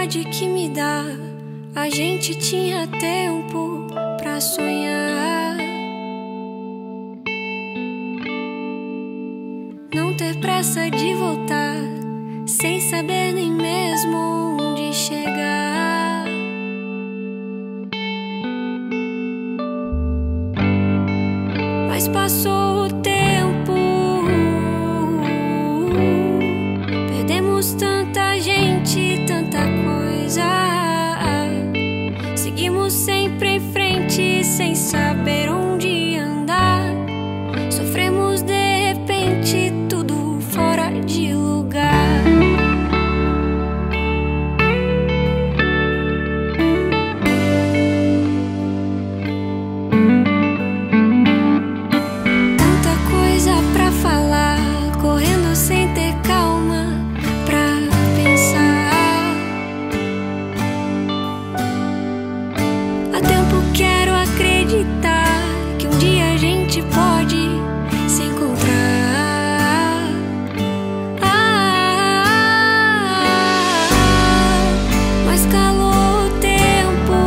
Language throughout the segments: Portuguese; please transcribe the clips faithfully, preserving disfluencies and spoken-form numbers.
saudade que me dá. A gente tinha tempo pra sonhar. Não ter pressa de voltar, sem saber nem mesmo onde chegar. Mas passou o tempo, perdemos tanta gente, tanta coisa. Seguimos sempre em frente, sem saber onde andar. Sofremos de repente, tudo fora de lugar. Tanta coisa pra falar, correndo sem ter calma pra pensar. Há tempo quero acreditar que um dia a gente pode se encontrar. Ah, mas calou o tempo,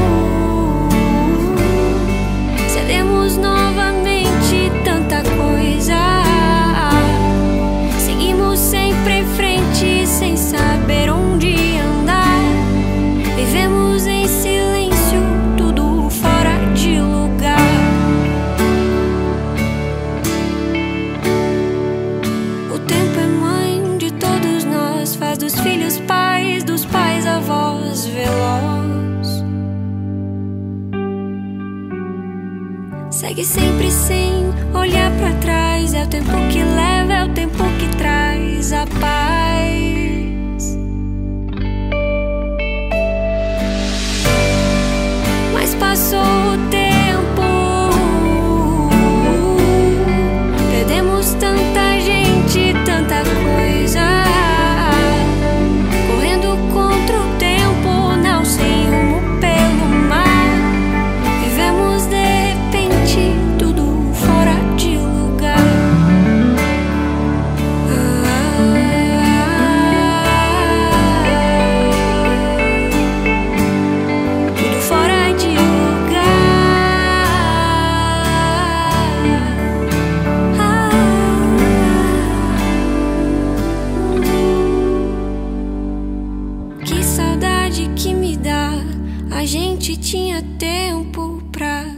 cedemos novamente tanta coisa. Seguimos sempre em frente, sem saber onde andar. Vivemos em silêncio, tudo fora de lugar. O tempo é mãe de todos nós, faz dos filhos pais, dos pais avós, veloz. Segue sempre sem olhar pra trás. É o tempo que leva, é o tempo que traz a paz. Mas passou o tempo, perdemos tanta gente, tanta coisa. Correndo contra o tempo, não sem rumo pelo mar. Vivemos de repente, tudo fora de lugar. Tudo fora de lugar. Que saudade que me dá. A gente tinha tempo pra